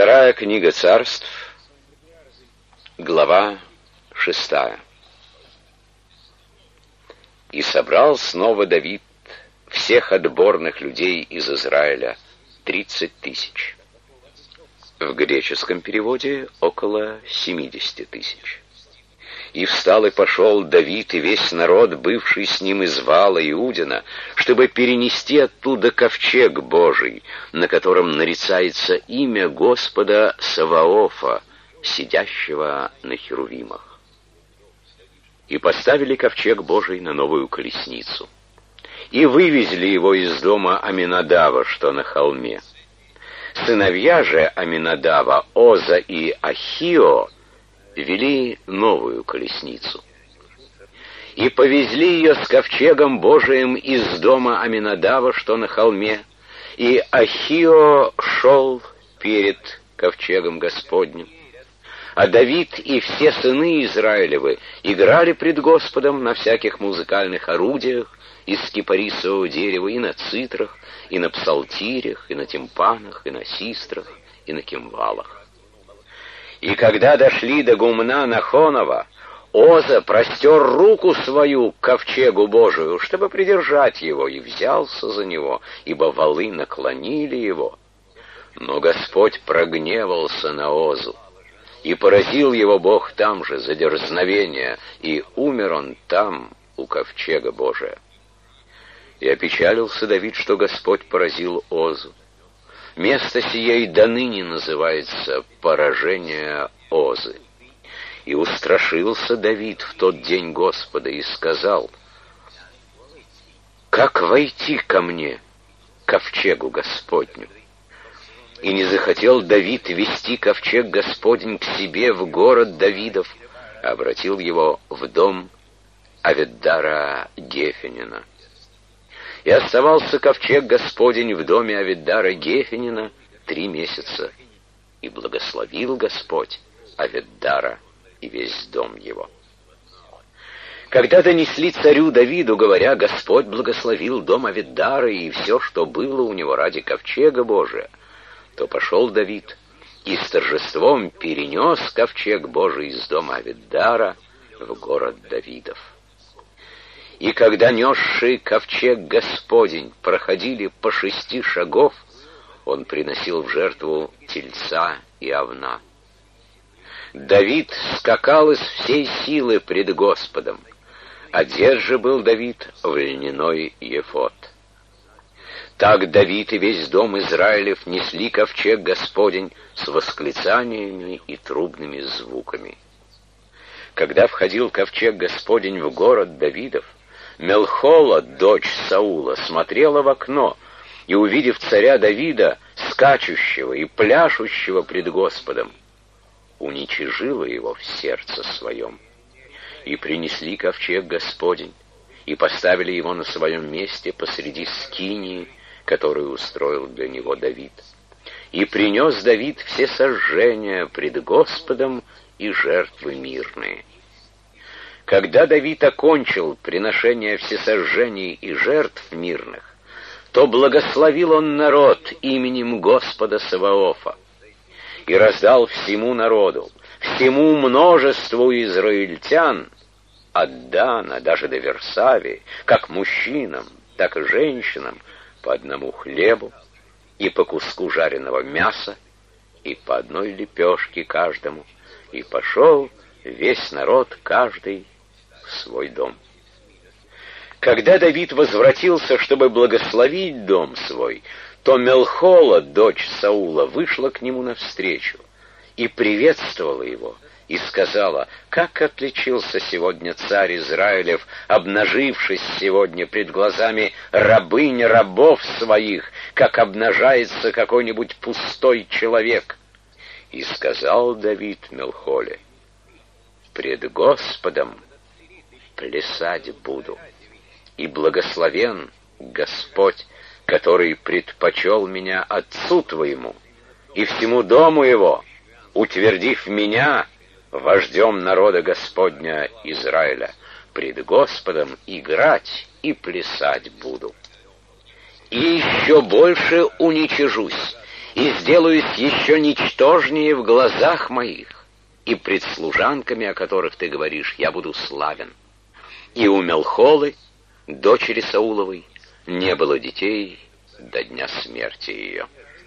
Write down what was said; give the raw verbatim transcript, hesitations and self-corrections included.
Вторая книга Царств, глава шестая. «И собрал снова Давид всех отборных людей из Израиля, тридцать тысяч». В греческом переводе около семидесяти тысяч. «И встал и пошел Давид и весь народ, бывший с ним из Вала Иудина, чтобы перенести оттуда ковчег Божий, на котором нарицается имя Господа Саваофа, сидящего на херувимах. И поставили ковчег Божий на новую колесницу, и вывезли его из дома Аминадава, что на холме. Сыновья же Аминадава, Оза и Ахио, вели новую колесницу. И повезли ее с ковчегом Божиим из дома Аминадава, что на холме, и Ахио шел перед ковчегом Господним. А Давид и все сыны Израилевы играли пред Господом на всяких музыкальных орудиях из кипарисового дерева, и на цитрах, и на псалтирях, и на тимпанах, и на систрах, и на кимвалах. И когда дошли до гумна Нахонова, Оза простер руку свою к ковчегу Божию, чтобы придержать его, и взялся за него, ибо валы наклонили его. Но Господь прогневался на Озу, и поразил его Бог там же за дерзновение, и умер он там, у ковчега Божия. И опечалился Давид, что Господь поразил Озу. Место сие и доныне называется «поражение Озы». И устрашился Давид в тот день Господа и сказал: «Как войти ко мне, ковчегу Господню?» И не захотел Давид вести ковчег Господень к себе в город Давидов, а обратил его в дом Авиддара Гефенина. И оставался ковчег Господень в доме Авиддара Гефенина три месяца, и благословил Господь Авиддара и весь дом его. Когда донесли царю Давиду, говоря: «Господь благословил дом Авиддара и все, что было у него ради ковчега Божия», то пошел Давид и с торжеством перенес ковчег Божий из дома Авиддара в город Давидов. И когда несшие ковчег Господень проходили по шести шагов, он приносил в жертву тельца и овна. Давид скакал из всей силы пред Господом, одет же был Давид в льняной ефод. Так Давид и весь дом Израилев несли ковчег Господень с восклицаниями и трубными звуками. Когда входил ковчег Господень в город Давидов, Мелхола, дочь Саула, смотрела в окно и, увидев царя Давида, скачущего и пляшущего пред Господом, уничижила его в сердце своем. И принесли ковчег Господень, и поставили его на своем месте посреди скинии, которую устроил для него Давид. И принес Давид все сожжения пред Господом и жертвы мирные. Когда Давид окончил приношение всесожжений и жертв мирных, то благословил он народ именем Господа Саваофа и раздал всему народу, всему множеству израильтян, от Дана даже до Версавии, как мужчинам, так и женщинам, по одному хлебу и по куску жареного мяса, и по одной лепешке каждому, и пошел весь народ, каждый в свой дом. Когда Давид возвратился, чтобы благословить дом свой, то Мелхола, дочь Саула, вышла к нему навстречу и приветствовала его, и сказала: «Как отличился сегодня царь Израилев, обнажившись сегодня пред глазами рабынь рабов своих, как обнажается какой-нибудь пустой человек». И сказал Давид Мелхоле: «Пред Господом плясать буду, и благословен Господь, который предпочел меня отцу твоему и всему дому его, утвердив меня вождем народа Господня Израиля. Пред Господом играть и плясать буду. И еще больше уничижусь, и сделаюсь еще ничтожнее в глазах моих, и пред служанками, о которых ты говоришь, я буду славен. И у Мелхолы, дочери Сауловой, не было детей до дня смерти ее».